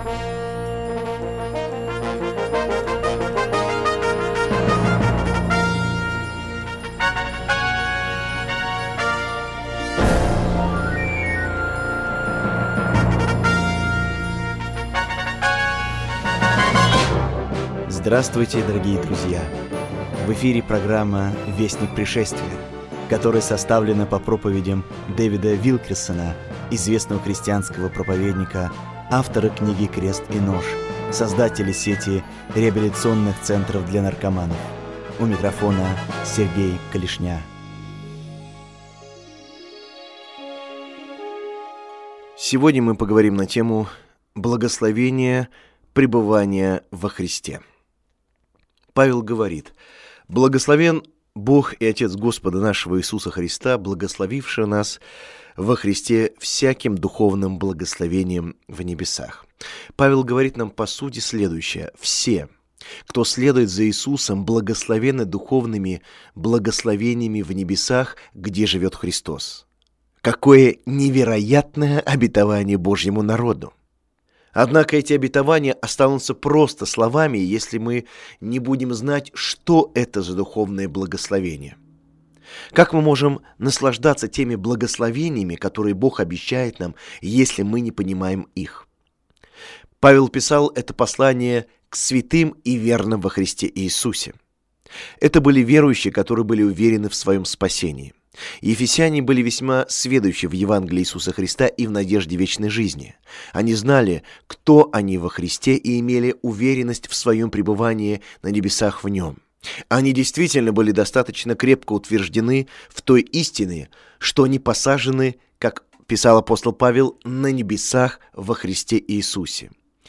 Здравствуйте, дорогие друзья! В эфире программа «Вестник пришествия», которая составлена по проповедям Дэвида Вилкерсона, известного христианского проповедника, автора книги «Крест и нож», создателя сети реабилитационных центров для наркоманов. У микрофона Сергей Калишня. Сегодня мы поговорим на тему благословения пребывания во Христе. Павел говорит: «Благословен Бог и Отец Господа нашего Иисуса Христа, благословивший нас во Христе всяким духовным благословением в небесах». Павел говорит нам по сути следующее: все, кто следует за Иисусом, благословены духовными благословениями в небесах, где живет Христос. Какое невероятное обетование Божьему народу! Однако эти обетования останутся просто словами, если мы не будем знать, что это за духовное благословение. Как мы можем наслаждаться теми благословениями, которые Бог обещает нам, если мы не понимаем их? Павел писал это послание к святым и верным во Христе Иисусе. Это были верующие, которые были уверены в своем спасении. Ефесяне были весьма сведущи в Евангелии Иисуса Христа и в надежде вечной жизни. Они знали, кто они во Христе, и имели уверенность в своем пребывании на небесах в Нем. Они действительно были достаточно крепко утверждены в той истине, что они посажены, как писал апостол Павел, на небесах во Христе Иисусе.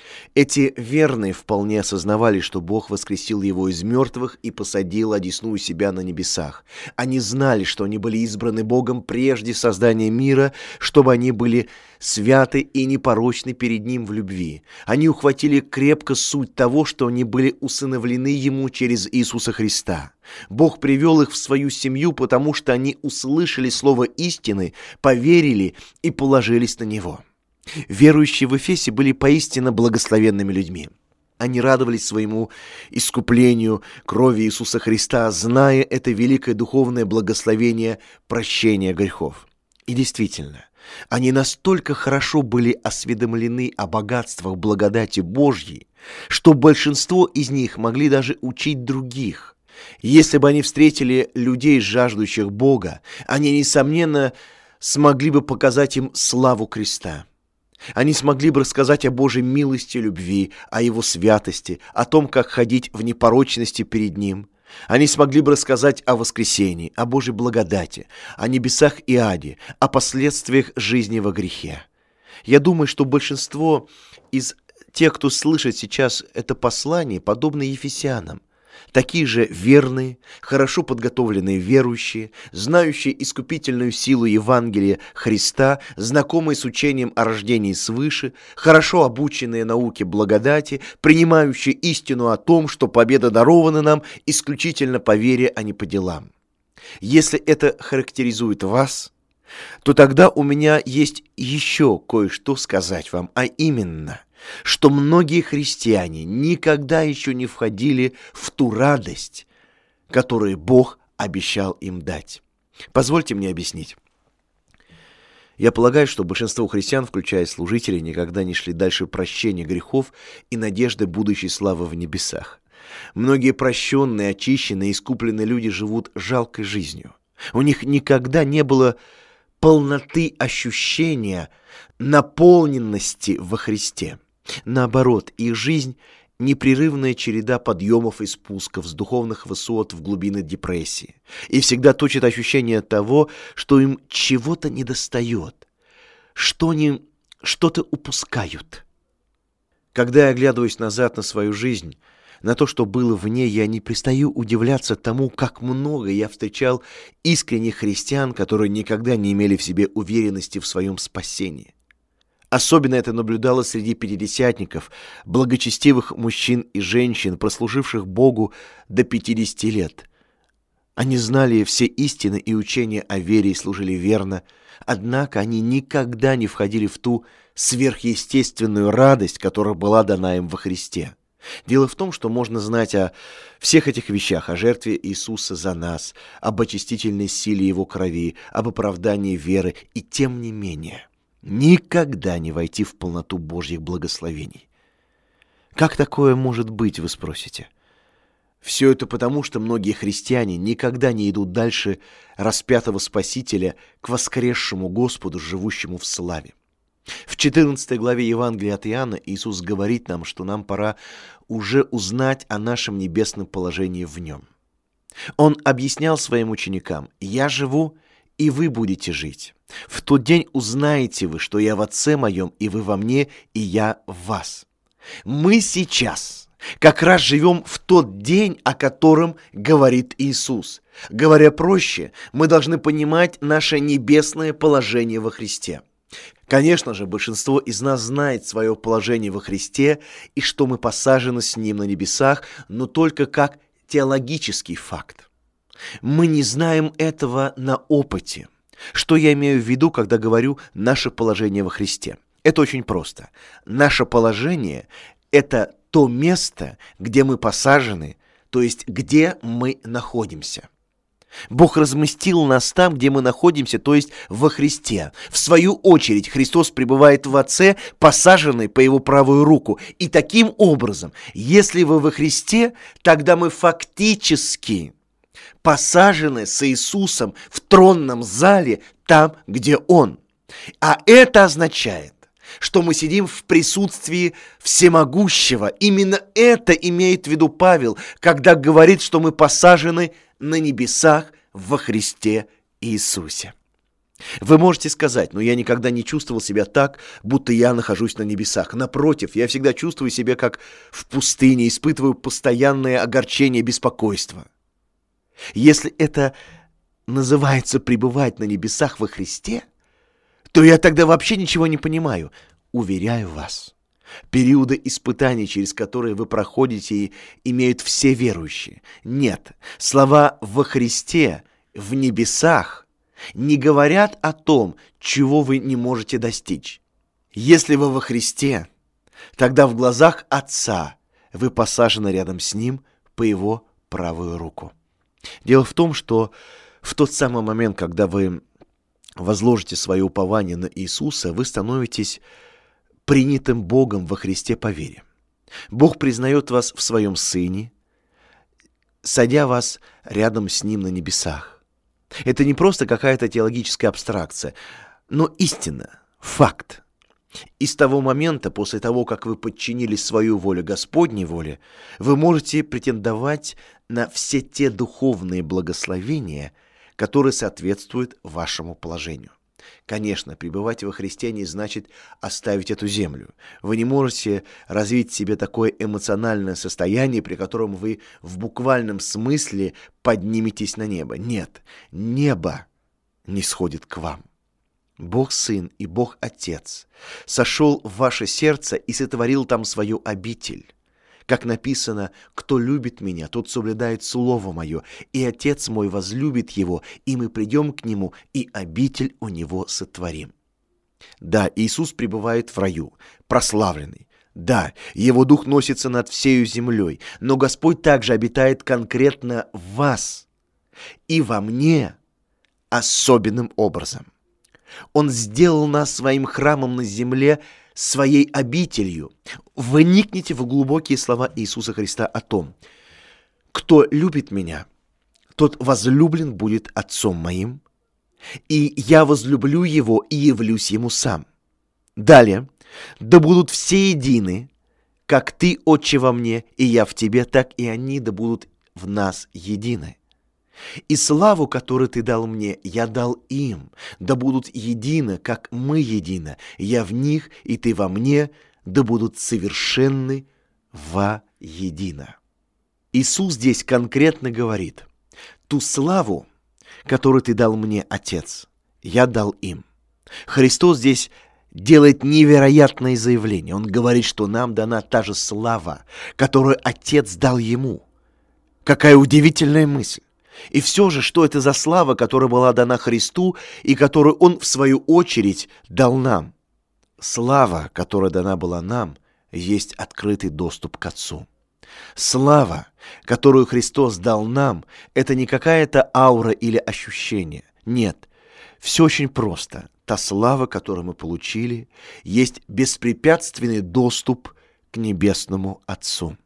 Эти верные вполне осознавали, что Бог воскресил его из мертвых и посадил одесную себя на небесах. Они знали, что они были избраны Богом прежде создания мира, чтобы они были святы и непорочны перед Ним в любви. Они ухватили крепко суть того, что они были усыновлены Ему через Иисуса Христа. Бог привел их в свою семью, потому что они услышали слово истины, поверили и положились на Него. Верующие в Эфесе были поистине благословенными людьми. Они радовались своему искуплению крови Иисуса Христа, зная это великое духовное благословение прощения грехов. И действительно, они настолько хорошо были осведомлены о богатствах благодати Божьей, что большинство из них могли даже учить других. Если бы они встретили людей, жаждущих Бога, они, несомненно, смогли бы показать им славу креста. Они смогли бы рассказать о Божьей милости и любви, о Его святости, о том, как ходить в непорочности перед Ним. Они смогли бы рассказать о воскресении, о Божьей благодати, о небесах и аде, о последствиях жизни во грехе. Я думаю, что большинство из тех, кто слышит сейчас это послание, подобны ефесянам. Такие же верные, хорошо подготовленные верующие, знающие искупительную силу Евангелия Христа, знакомые с учением о рождении свыше, хорошо обученные науке благодати, принимающие истину о том, что победа дарована нам исключительно по вере, а не по делам. Если это характеризует вас, то тогда у меня есть еще кое-что сказать вам, а именно – что многие христиане никогда еще не входили в ту радость, которую Бог обещал им дать. Позвольте мне объяснить. Я полагаю, что большинство христиан, включая служителей, никогда не шли дальше прощения грехов и надежды будущей славы в небесах. Многие прощенные, очищенные, искупленные люди живут жалкой жизнью. У них никогда не было полноты ощущения наполненности во Христе. Наоборот, их жизнь – непрерывная череда подъемов и спусков с духовных высот в глубины депрессии. И всегда точит ощущение того, что им чего-то недостает, что они что-то упускают. Когда я оглядываюсь назад на свою жизнь, на то, что было в ней, я не перестаю удивляться тому, как много я встречал искренних христиан, которые никогда не имели в себе уверенности в своем спасении. Особенно это наблюдалось среди пятидесятников, благочестивых мужчин и женщин, прослуживших Богу до 50 лет. Они знали все истины и учения о вере и служили верно, однако они никогда не входили в ту сверхъестественную радость, которая была дана им во Христе. Дело в том, что можно знать о всех этих вещах, о жертве Иисуса за нас, об очистительной силе Его крови, об оправдании веры, и тем не менее никогда не войти в полноту Божьих благословений. Как такое может быть, вы спросите? Все это потому, что многие христиане никогда не идут дальше распятого Спасителя к воскресшему Господу, живущему в славе. В 14 главе Евангелия от Иоанна Иисус говорит нам, что нам пора уже узнать о нашем небесном положении в Нем. Он объяснял своим ученикам: «Я живу, и вы будете жить. В тот день узнаете вы, что я в Отце Моем, и вы во мне, и я в вас». Мы сейчас как раз живем в тот день, о котором говорит Иисус. Говоря проще, мы должны понимать наше небесное положение во Христе. Конечно же, большинство из нас знает свое положение во Христе и что мы посажены с Ним на небесах, но только как теологический факт. Мы не знаем этого на опыте. Что я имею в виду, когда говорю «наше положение во Христе»? Это очень просто. Наше положение – это то место, где мы посажены, то есть где мы находимся. Бог разместил нас там, где мы находимся, то есть во Христе. В свою очередь Христос пребывает в Отце, посаженный по Его правую руку. И таким образом, если вы во Христе, тогда мы фактически посажены с Иисусом в тронном зале там, где Он. А это означает, что мы сидим в присутствии Всемогущего. Именно это имеет в виду Павел, когда говорит, что мы посажены на небесах во Христе Иисусе. Вы можете сказать: но я никогда не чувствовал себя так, будто я нахожусь на небесах. Напротив, я всегда чувствую себя как в пустыне, испытываю постоянное огорчение, беспокойство. Если это называется пребывать на небесах во Христе, то я тогда вообще ничего не понимаю. Уверяю вас, периоды испытаний, через которые вы проходите, имеют все верующие. Нет, слова «во Христе», «в небесах» не говорят о том, чего вы не можете достичь. Если вы во Христе, тогда в глазах Отца вы посажены рядом с Ним по Его правую руку. Дело в том, что в тот самый момент, когда вы возложите свое упование на Иисуса, вы становитесь принятым Богом во Христе по вере. Бог признает вас в Своем Сыне, садя вас рядом с Ним на небесах. Это не просто какая-то теологическая абстракция, но истина, факт. И с того момента, после того, как вы подчинили свою волю Господней воле, вы можете претендовать на все те духовные благословения, которые соответствуют вашему положению. Конечно, пребывать во Христе не значит оставить эту землю. Вы не можете развить в себе такое эмоциональное состояние, при котором вы в буквальном смысле подниметесь на небо. Нет, небо не сходит к вам. Бог Сын и Бог Отец сошел в ваше сердце и сотворил там свою обитель. Как написано: «Кто любит меня, тот соблюдает слово мое, и Отец мой возлюбит его, и мы придем к нему, и обитель у него сотворим». Да, Иисус пребывает в раю, прославленный. Да, Его Дух носится над всею землей, но Господь также обитает конкретно в вас и во мне особенным образом. Он сделал нас своим храмом на земле, своей обителью. Вникните в глубокие слова Иисуса Христа о том: «Кто любит меня, тот возлюблен будет Отцом моим, и я возлюблю его и явлюсь ему сам». Далее: «Да будут все едины, как ты, Отче, во мне, и я в тебе, так и они да будут в нас едины. И славу, которую ты дал мне, я дал им, да будут едины, как мы едины, я в них, и ты во мне, да будут совершенны воедино». Иисус здесь конкретно говорит: ту славу, которую ты дал мне, Отец, я дал им. Христос здесь делает невероятное заявление. Он говорит, что нам дана та же слава, которую Отец дал Ему. Какая удивительная мысль! И все же, что это за слава, которая была дана Христу и которую Он, в свою очередь, дал нам? Слава, которая дана была нам, есть открытый доступ к Отцу. Слава, которую Христос дал нам, это не какая-то аура или ощущение. Нет, все очень просто. Та слава, которую мы получили, есть беспрепятственный доступ к Небесному Отцу.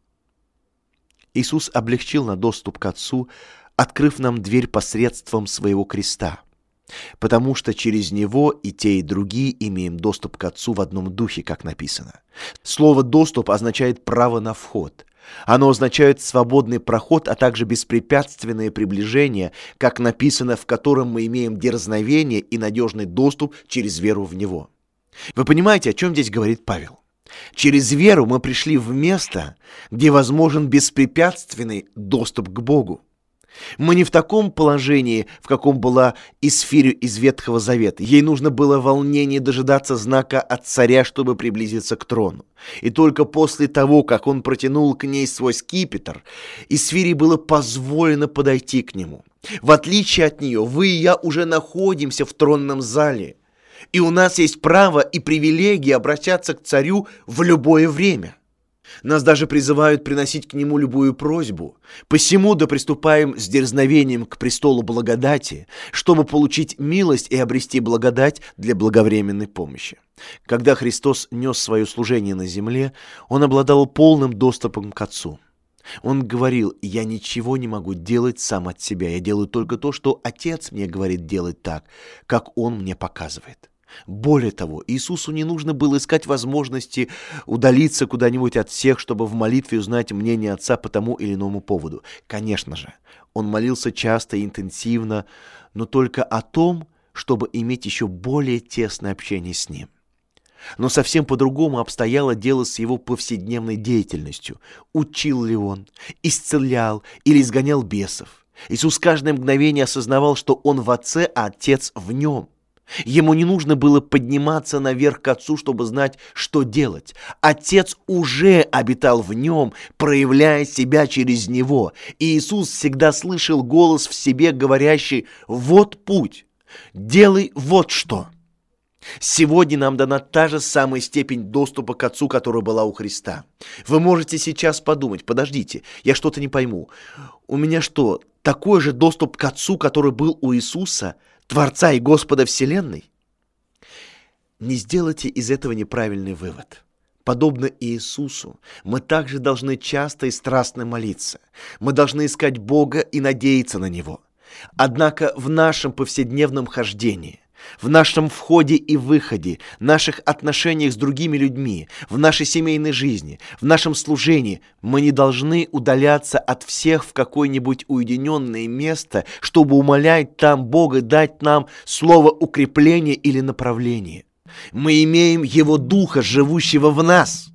Иисус облегчил нам доступ к Отцу, открыв нам дверь посредством своего креста, потому что через Него и те, и другие имеем доступ к Отцу в одном духе, как написано. Слово «доступ» означает право на вход. Оно означает свободный проход, а также беспрепятственное приближение, как написано, в котором мы имеем дерзновение и надежный доступ через веру в Него. Вы понимаете, о чем здесь говорит Павел? Через веру мы пришли в место, где возможен беспрепятственный доступ к Богу. Мы не в таком положении, в каком была Исфирь из Ветхого Завета. Ей нужно было в волнении дожидаться знака от царя, чтобы приблизиться к трону. И только после того, как он протянул к ней свой скипетр, Исфире было позволено подойти к нему. В отличие от нее, вы и я уже находимся в тронном зале. И у нас есть право и привилегия обращаться к царю в любое время. Нас даже призывают приносить к нему любую просьбу. Посему да приступаем с дерзновением к престолу благодати, чтобы получить милость и обрести благодать для благовременной помощи. Когда Христос нес свое служение на земле, Он обладал полным доступом к Отцу. Он говорил: «Я ничего не могу делать сам от себя, я делаю только то, что Отец мне говорит делать так, как Он мне показывает». Более того, Иисусу не нужно было искать возможности удалиться куда-нибудь от всех, чтобы в молитве узнать мнение Отца по тому или иному поводу. Конечно же, Он молился часто и интенсивно, но только о том, чтобы иметь еще более тесное общение с Ним. Но совсем по-другому обстояло дело с Его повседневной деятельностью. Учил ли Он, исцелял или изгонял бесов? Иисус каждое мгновение осознавал, что Он в Отце, а Отец в Нем. Ему не нужно было подниматься наверх к Отцу, чтобы знать, что делать. Отец уже обитал в нем, проявляя себя через него. И Иисус всегда слышал голос в себе, говорящий: «Вот путь, делай вот что». Сегодня нам дана та же самая степень доступа к Отцу, которая была у Христа. Вы можете сейчас подумать: подождите, я что-то не пойму. У меня что, такой же доступ к Отцу, который был у Иисуса, Творца и Господа Вселенной? Не сделайте из этого неправильный вывод. Подобно Иисусу, мы также должны часто и страстно молиться. Мы должны искать Бога и надеяться на Него. Однако в нашем повседневном хождении, в нашем входе и выходе, наших отношениях с другими людьми, в нашей семейной жизни, в нашем служении мы не должны удаляться от всех в какое-нибудь уединенное место, чтобы умолять там Бога дать нам слово укрепления или направления. Мы имеем Его Духа, живущего в нас.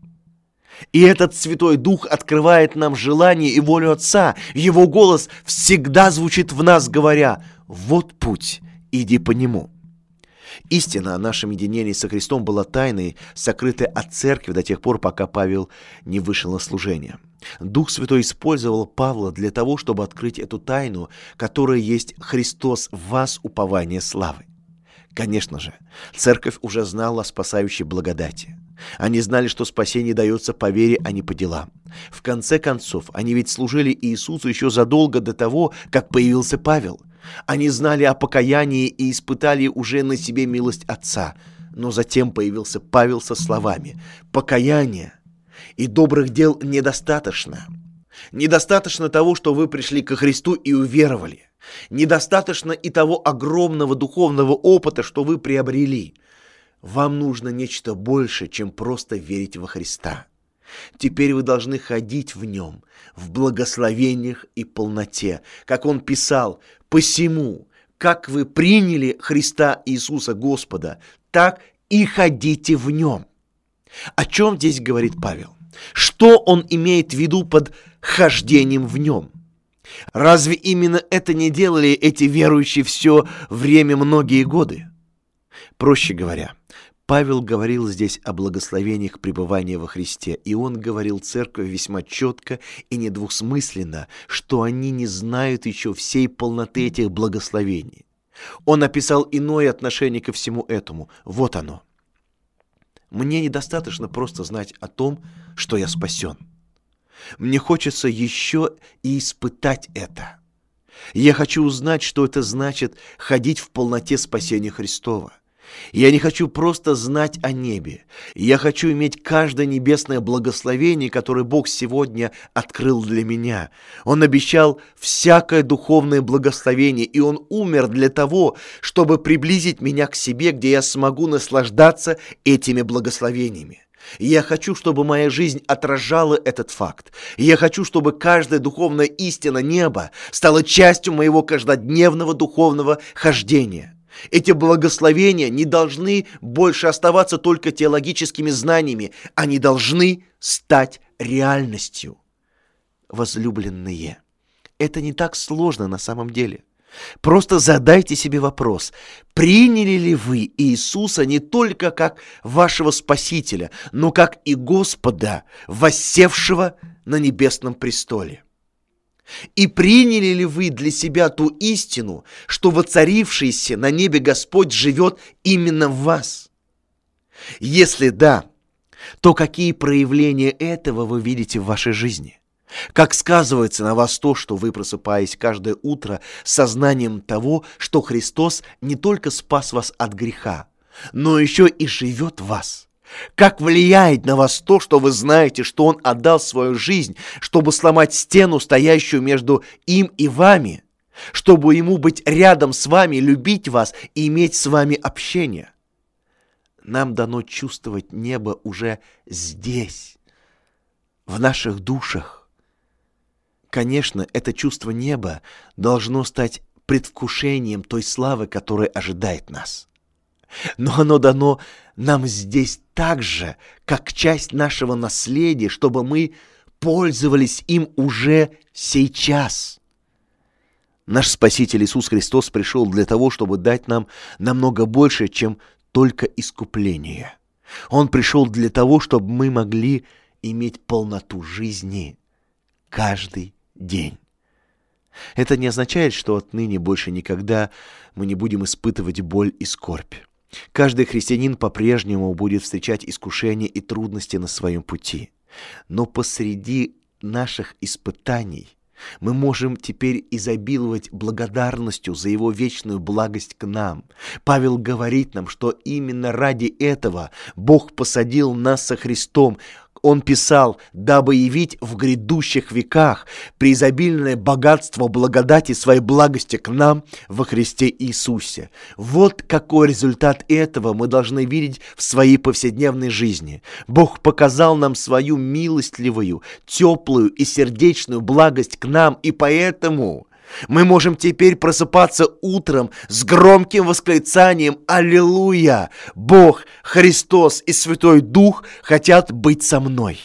И этот Святой Дух открывает нам желание и волю Отца. Его голос всегда звучит в нас, говоря: «Вот путь, иди по нему». Истина о нашем единении со Христом была тайной, сокрытой от церкви до тех пор, пока Павел не вышел на служение. Дух Святой использовал Павла для того, чтобы открыть эту тайну, которая есть Христос в вас, упование славы. Конечно же, церковь уже знала о спасающей благодати. Они знали, что спасение дается по вере, а не по делам. В конце концов, они ведь служили Иисусу еще задолго до того, как появился Павел. Они знали о покаянии и испытали уже на себе милость Отца. Но затем появился Павел со словами: «Покаяния и добрых дел недостаточно. Недостаточно того, что вы пришли ко Христу и уверовали. Недостаточно и того огромного духовного опыта, что вы приобрели. Вам нужно нечто большее, чем просто верить во Христа. Теперь вы должны ходить в Нем, в благословениях и полноте». Как Он писал: «Посему, как вы приняли Христа Иисуса Господа, так и ходите в Нем». О чем здесь говорит Павел? Что он имеет в виду под хождением в Нем? Разве именно это не делали эти верующие все время многие годы? Проще говоря, Павел говорил здесь о благословениях пребывания во Христе, и он говорил церкви весьма четко и недвусмысленно, что они не знают еще всей полноты этих благословений. Он описал иное отношение ко всему этому. Вот оно. Мне недостаточно просто знать о том, что я спасен. Мне хочется еще и испытать это. Я хочу узнать, что это значит ходить в полноте спасения Христова. Я не хочу просто знать о небе. Я хочу иметь каждое небесное благословение, которое Бог сегодня открыл для меня. Он обещал всякое духовное благословение, и Он умер для того, чтобы приблизить меня к себе, где я смогу наслаждаться этими благословениями. Я хочу, чтобы моя жизнь отражала этот факт. Я хочу, чтобы каждая духовная истина неба стала частью моего каждодневного духовного хождения. Эти благословения не должны больше оставаться только теологическими знаниями, они должны стать реальностью. Возлюбленные, это не так сложно на самом деле. Просто задайте себе вопрос, приняли ли вы Иисуса не только как вашего Спасителя, но как и Господа, воссевшего на небесном престоле? И приняли ли вы для себя ту истину, что воцарившийся на небе Господь живет именно в вас? Если да, то какие проявления этого вы видите в вашей жизни? Как сказывается на вас то, что вы, просыпаясь каждое утро с сознанием того, что Христос не только спас вас от греха, но еще и живет в вас? Как влияет на вас то, что вы знаете, что Он отдал свою жизнь, чтобы сломать стену, стоящую между им и вами, чтобы Ему быть рядом с вами, любить вас и иметь с вами общение? Нам дано чувствовать небо уже здесь, в наших душах. Конечно, это чувство неба должно стать предвкушением той славы, которая ожидает нас. Но оно дано нам здесь так же, как часть нашего наследия, чтобы мы пользовались им уже сейчас. Наш Спаситель Иисус Христос пришел для того, чтобы дать нам намного больше, чем только искупление. Он пришел для того, чтобы мы могли иметь полноту жизни каждый день. Это не означает, что отныне больше никогда мы не будем испытывать боль и скорбь. Каждый христианин по-прежнему будет встречать искушения и трудности на своем пути. Но посреди наших испытаний мы можем теперь изобиловать благодарностью за Его вечную благость к нам. Павел говорит нам, что именно ради этого Бог посадил нас со Христом. Он писал, дабы явить в грядущих веках преизобильное богатство благодати своей благости к нам во Христе Иисусе. Вот какой результат этого мы должны видеть в своей повседневной жизни. Бог показал нам свою милостливую, теплую и сердечную благость к нам, и поэтому мы можем теперь просыпаться утром с громким восклицанием «Аллилуйя! Бог, Христос и Святой Дух хотят быть со мной».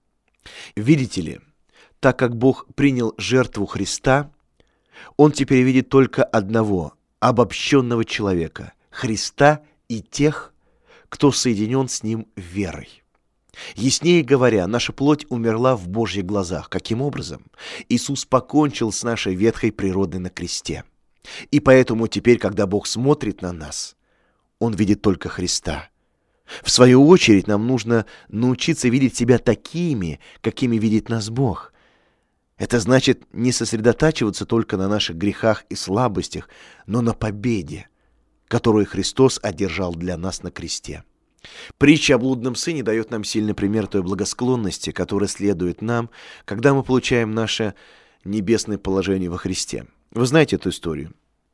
Видите ли, так как Бог принял жертву Христа, Он теперь видит только одного обобщенного человека – Христа и тех, кто соединен с Ним верой. Яснее говоря, наша плоть умерла в Божьих глазах. Каким образом? Иисус покончил с нашей ветхой природой на кресте. И поэтому теперь, когда Бог смотрит на нас, Он видит только Христа. В свою очередь, нам нужно научиться видеть себя такими, какими видит нас Бог. Это значит не сосредотачиваться только на наших грехах и слабостях, но на победе, которую Христос одержал для нас на кресте. Притча о блудном сыне дает нам сильный пример той благосклонности, которая следует нам, когда мы получаем наше небесное положение во Христе. Вы знаете эту историю?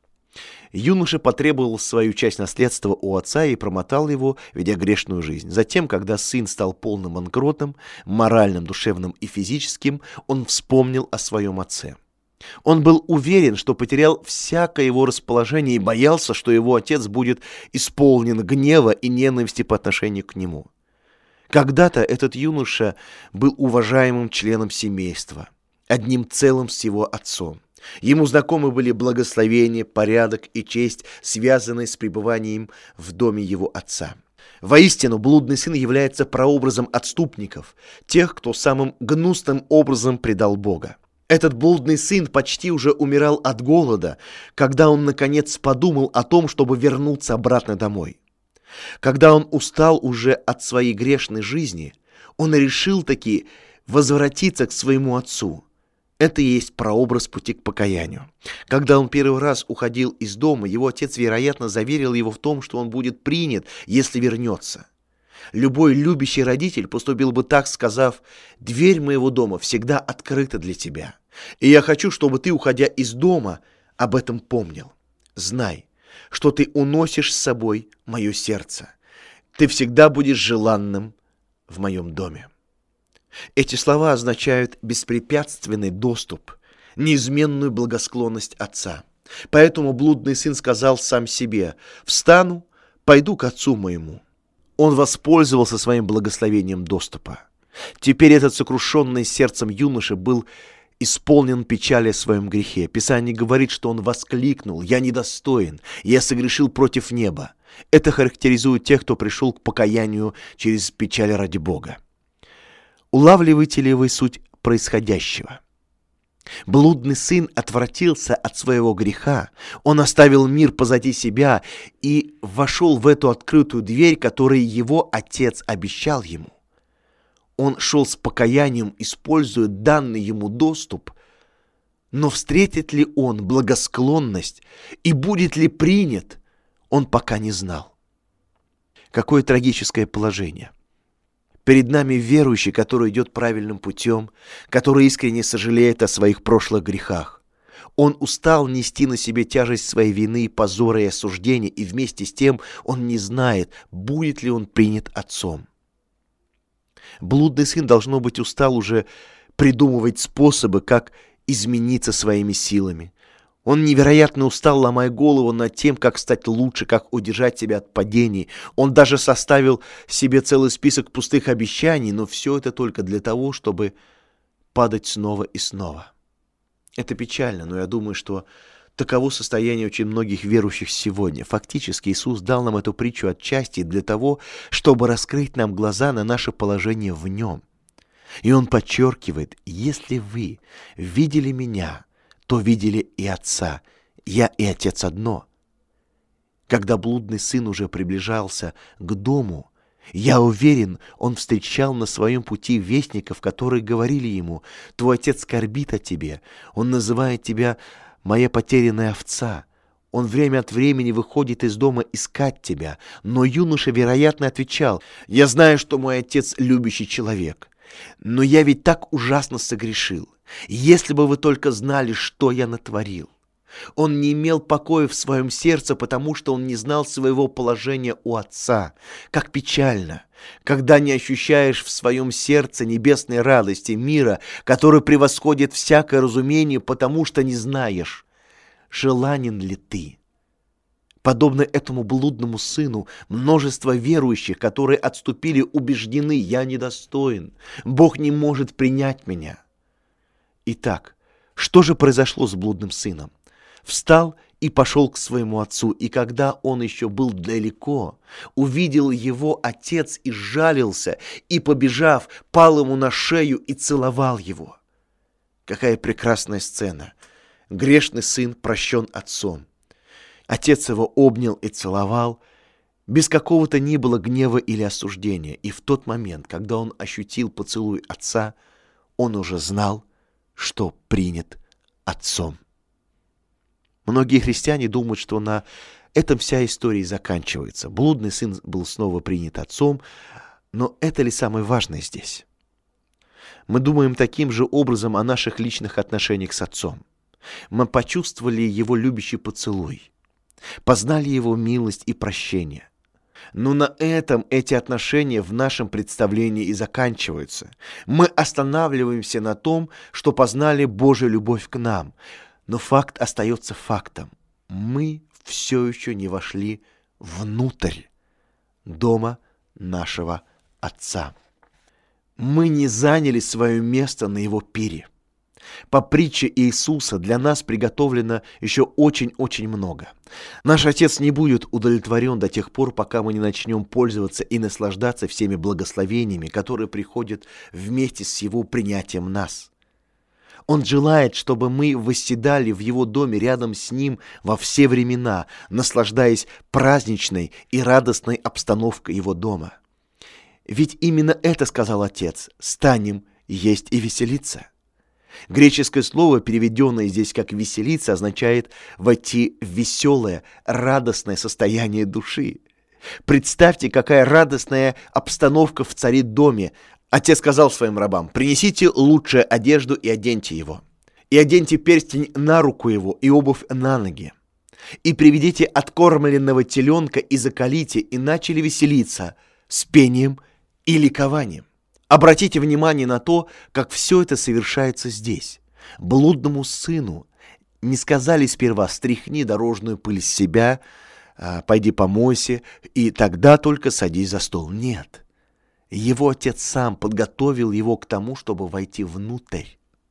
Юноша потребовал свою часть наследства у отца и промотал его, ведя грешную жизнь. Затем, когда сын стал полным банкротом, моральным, душевным и физическим, он вспомнил о своем отце. Он был уверен, что потерял всякое его расположение и боялся, что его отец будет исполнен гнева и ненависти по отношению к нему. Когда-то этот юноша был уважаемым членом семейства, одним целым с его отцом. Ему знакомы были благословение, порядок и честь, связанные с пребыванием в доме его отца. Воистину, блудный сын является прообразом отступников, тех, кто самым гнусным образом предал Бога. Этот блудный сын почти уже умирал от голода, когда он наконец подумал о том, чтобы вернуться обратно домой. Когда он устал уже от своей грешной жизни, он решил таки возвратиться к своему отцу. Это и есть прообраз пути к покаянию. Когда он первый раз уходил из дома, его отец, вероятно, заверил его в том, что он будет принят, если вернется. Любой любящий родитель поступил бы так, сказав: «Дверь моего дома всегда открыта для тебя, и я хочу, чтобы ты, уходя из дома, об этом помнил. Знай, что ты уносишь с собой мое сердце. Ты всегда будешь желанным в моем доме». Эти слова означают беспрепятственный доступ, неизменную благосклонность отца. Поэтому блудный сын сказал сам себе: «Встану, пойду к отцу моему». Он воспользовался своим благословением доступа. Теперь этот сокрушенный сердцем юноша был исполнен печали о своем грехе. Писание говорит, что он воскликнул: «Я недостоин, я согрешил против неба». Это характеризует тех, кто пришел к покаянию через печаль ради Бога. Улавливаете ли вы суть происходящего? Блудный сын отвратился от своего греха, он оставил мир позади себя и вошел в эту открытую дверь, которую его отец обещал ему. Он шел с покаянием, используя данный ему доступ, но встретит ли он благосклонность и будет ли принят, он пока не знал. Какое трагическое положение. Перед нами верующий, который идет правильным путем, который искренне сожалеет о своих прошлых грехах. Он устал нести на себе тяжесть своей вины, позора и осуждения, и вместе с тем он не знает, будет ли он принят отцом. Блудный сын, должно быть, устал уже придумывать способы, как измениться своими силами. Он невероятно устал, ломая голову над тем, как стать лучше, как удержать себя от падений. Он даже составил себе целый список пустых обещаний, но все это только для того, чтобы падать снова и снова. Это печально, но я думаю, что таково состояние очень многих верующих сегодня. Фактически Иисус дал нам эту притчу отчасти для того, чтобы раскрыть нам глаза на наше положение в Нем. И Он подчеркивает: «Если вы видели Меня, то видели и Отца. Я и Отец одно». Когда блудный сын уже приближался к дому, я уверен, он встречал на своем пути вестников, которые говорили ему: «Твой отец скорбит о тебе, он называет тебя моя потерянная овца». Он время от времени выходит из дома искать тебя. Но юноша, вероятно, отвечал: «Я знаю, что мой отец любящий человек, но я ведь так ужасно согрешил. Если бы вы только знали, что я натворил». Он не имел покоя в своем сердце, потому что он не знал своего положения у отца. Как печально, когда не ощущаешь в своем сердце небесной радости, мира, который превосходит всякое разумение, потому что не знаешь, желанен ли ты. Подобно этому блудному сыну, множество верующих, которые отступили, убеждены: «Я недостоин, Бог не может принять меня». Итак, что же произошло с блудным сыном? Встал и пошел к своему отцу, и когда он еще был далеко, увидел его отец и сжалился, и, побежав, пал ему на шею и целовал его. Какая прекрасная сцена! Грешный сын прощен отцом. Отец его обнял и целовал, без какого-то ни было гнева или осуждения. И в тот момент, когда он ощутил поцелуй отца, он уже знал, что принят отцом. Многие христиане думают, что на этом вся история заканчивается. Блудный сын был снова принят отцом, но это ли самое важное здесь? Мы думаем таким же образом о наших личных отношениях с отцом. Мы почувствовали его любящий поцелуй, познали его милость и прощение. Но на этом эти отношения в нашем представлении и заканчиваются. Мы останавливаемся на том, что познали Божью любовь к нам. Но факт остается фактом. Мы все еще не вошли внутрь дома нашего Отца. Мы не заняли свое место на Его пире. По притче Иисуса для нас приготовлено еще очень-очень много. Наш Отец не будет удовлетворен до тех пор, пока мы не начнем пользоваться и наслаждаться всеми благословениями, которые приходят вместе с Его принятием нас. Он желает, чтобы мы восседали в Его доме рядом с Ним во все времена, наслаждаясь праздничной и радостной обстановкой Его дома. Ведь именно это сказал Отец: «Станем есть и веселиться». Греческое слово, переведенное здесь как «веселиться», означает войти в веселое, радостное состояние души. Представьте, какая радостная обстановка в царит доме. Отец сказал своим рабам: «Принесите лучшую одежду и оденьте его, и оденьте перстень на руку его и обувь на ноги, и приведите откормленного теленка и заколите, и начали веселиться с пением и ликованием». Обратите внимание на то, как все это совершается здесь. Блудному сыну не сказали сперва: «Стряхни дорожную пыль с себя, пойди помойся, и тогда только садись за стол». Нет. Его отец сам подготовил его к тому, чтобы войти внутрь.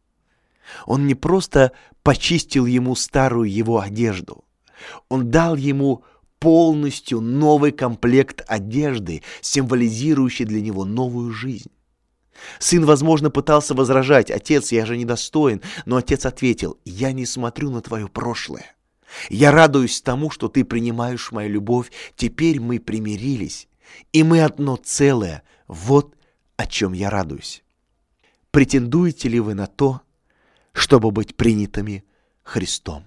Он не просто почистил ему старую его одежду. Он дал ему полностью новый комплект одежды, символизирующий для него новую жизнь. Сын, возможно, пытался возражать: «Отец, я же недостоин». Но отец ответил: «Я не смотрю на твое прошлое. Я радуюсь тому, что ты принимаешь мою любовь. Теперь мы примирились, и мы одно целое. Вот о чем я радуюсь». Претендуете ли вы на то, чтобы быть принятыми Христом?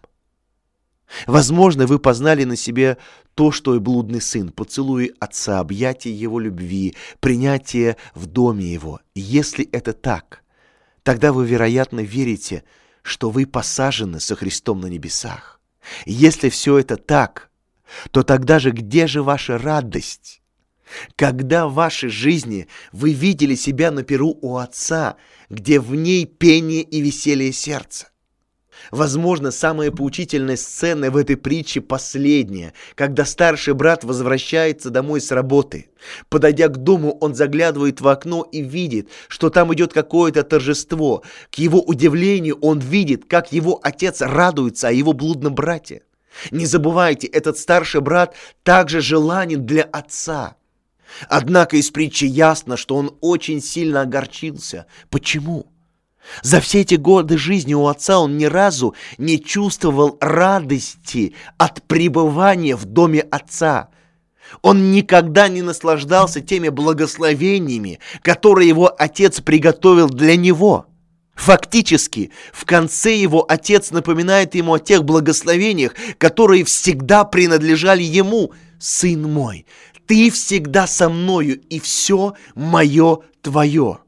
Возможно, вы познали на себе то, что и блудный сын: поцелуи отца, объятие его любви, принятие в доме его. Если это так, тогда вы, вероятно, верите, что вы посажены со Христом на небесах. Если все это так, то тогда же где же ваша радость? Когда в вашей жизни вы видели себя на перу у Отца, где в ней пение и веселье сердца? Возможно, самая поучительная сцена в этой притче последняя, когда старший брат возвращается домой с работы. Подойдя к дому, он заглядывает в окно и видит, что там идет какое-то торжество. К его удивлению, он видит, как его отец радуется о его блудном брате. Не забывайте, этот старший брат также желанен для отца. Однако из притчи ясно, что он очень сильно огорчился. Почему? За все эти годы жизни у отца он ни разу не чувствовал радости от пребывания в доме отца. Он никогда не наслаждался теми благословениями, которые его отец приготовил для него. Фактически, в конце его отец напоминает ему о тех благословениях, которые всегда принадлежали ему. «Сын мой, ты всегда со мною, и все мое твое».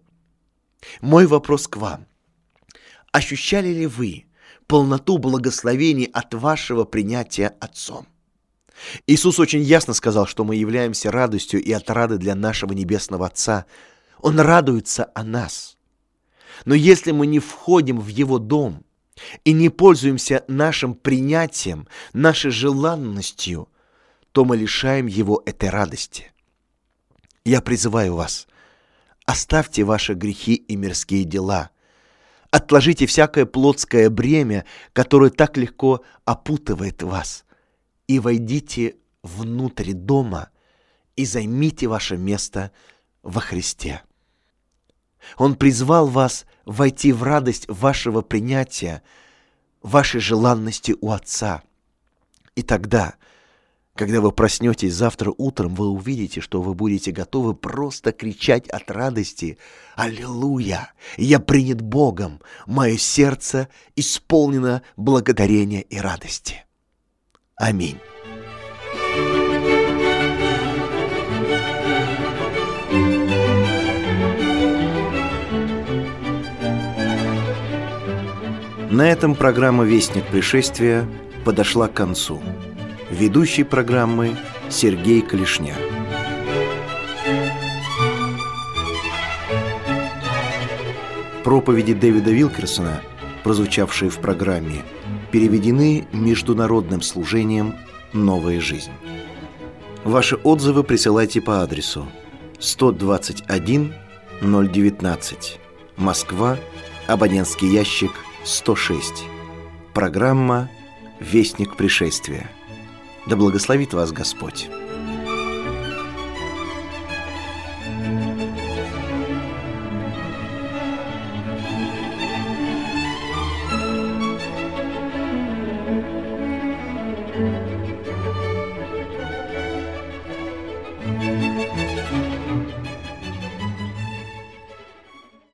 Мой вопрос к вам: ощущали ли вы полноту благословений от вашего принятия Отцом? Иисус очень ясно сказал, что мы являемся радостью и отрадой для нашего Небесного Отца. Он радуется о нас. Но если мы не входим в Его дом и не пользуемся нашим принятием, нашей желанностью, то мы лишаем Его этой радости. Я призываю вас: оставьте ваши грехи и мирские дела. Отложите всякое плотское бремя, которое так легко опутывает вас, и войдите внутрь дома и займите ваше место во Христе. Он призвал вас войти в радость вашего принятия, вашей желанности у Отца. И тогда, когда вы проснетесь завтра утром, вы увидите, что вы будете готовы просто кричать от радости: «Аллилуйя! Я принят Богом! Мое сердце исполнено благодарения и радости». Аминь. На этом программа «Вестник пришествия» подошла к концу. Ведущий программы Сергей Клешня. Проповеди Дэвида Вилкерсона, прозвучавшие в программе, переведены Международным служением «Новая жизнь». Ваши отзывы присылайте по адресу 121 019, Москва, абонентский ящик 106. Программа «Вестник пришествия». Да благословит вас Господь!